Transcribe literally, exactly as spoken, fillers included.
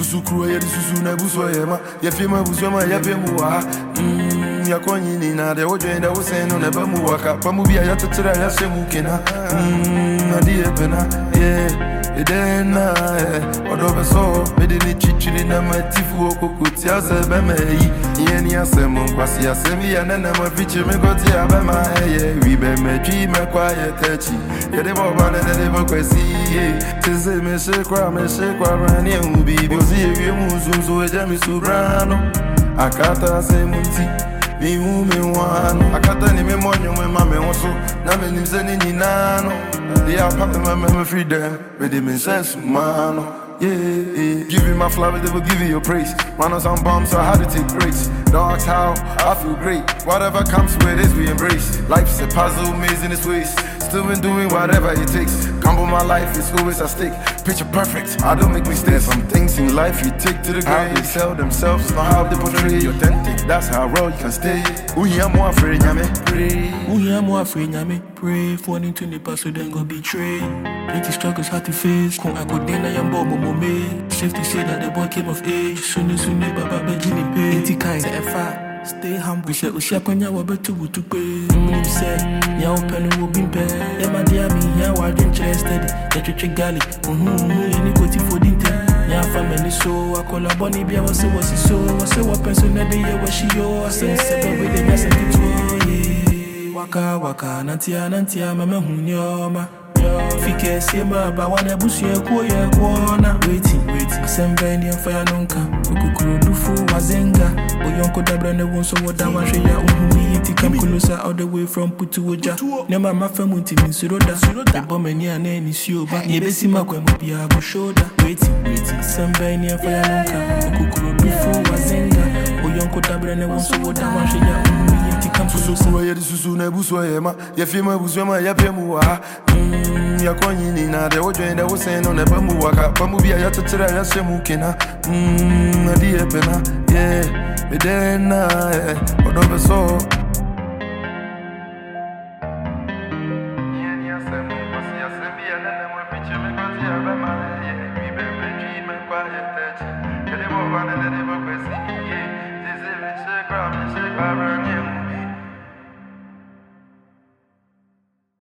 Susu crew, yeah, the Susu Nebuso, Yama, Yafima Busama, Yapemua. Mmm, Yakoni, Nina, the old train that was saying on the Bamuaka, Pamubia Yatatra, Yasemukina. Mmm, Nadia Pena, yeah. Edena, odobe so, medini chichiri na matifu okukuti asebeme yi. Yeni asemu kwasi asemi anena mafichi mekoti abema eye. Wibe meji mekwa yetechi, yede boba nede bokwesi ye. Tese me shekwa me shekwa rani ubi bozi ewe muzunzo eja misubrano. Akata semunti. Mi umi wano akata ni me monyo me mame wonso na me nimse ni ninano they are popping my me freedom with them in sense mano yeah, yeah. Give you my flowers, they will give you your praise. Run on some bombs, so how to take breaks. Dogs how I feel great. Whatever comes with this, we embrace. Life's a puzzle, maze in its ways. Still been doing whatever it takes. Combo my life is always at stake. Picture perfect, I don't make mistakes. Some things in life you take to the grave. How they sell themselves, not how they portray. Authentic, that's how raw you can stay. Uhi amu afraid nyame, pray. Uhi amu afraid nyame, pray. For one to the past, so then go betray. Plenty struggles hard to face. Kung ako din na yung bobo mo me. Safe to say that the boy came of age. Soon soon baba begini pay. Ain't kind to F I. Stay humble. Say Ushia kwanya wabetu butu pe. Mm say nya open wo bimpe. Ya my dear me ya wa dream steady. Ya chichi gali. Mhm any go ti for dinte. Ya family so akola boni bia wase wase so. Wase wa person na dey ya washi yo. Say say baby dey ya say it waka waka nantia nantia mama hunyoma. Fike sema ba wana busu ye ko ye ko na waiting waiting asembe ni fire nonka okukuru dufu wazenga oyonko dabra ne wonso woda wa hwe ya ohumi iti come closer all the way from Putuoja ne mama famu nti nsuroda the bomb ni ana ni sioba ye besi makwa mu bia go shoulder waiting waiting asembe ni fire nonka okukuru dufu wazenga oyonko dabra ne wonso woda wa hwe ya ohumi iti come closer ye di susu na buso ye ma ye fima buso ma ye pemu wa Yakoni nina de ojo ende wo sen on e bamu waka bamu bia ya totira ya semukina mm adie pena yeah medena eh odobe so yeni asemu pasi asembi ya nene mo fiche me kwati abema yeah we be be dream and quiet that de bo bana de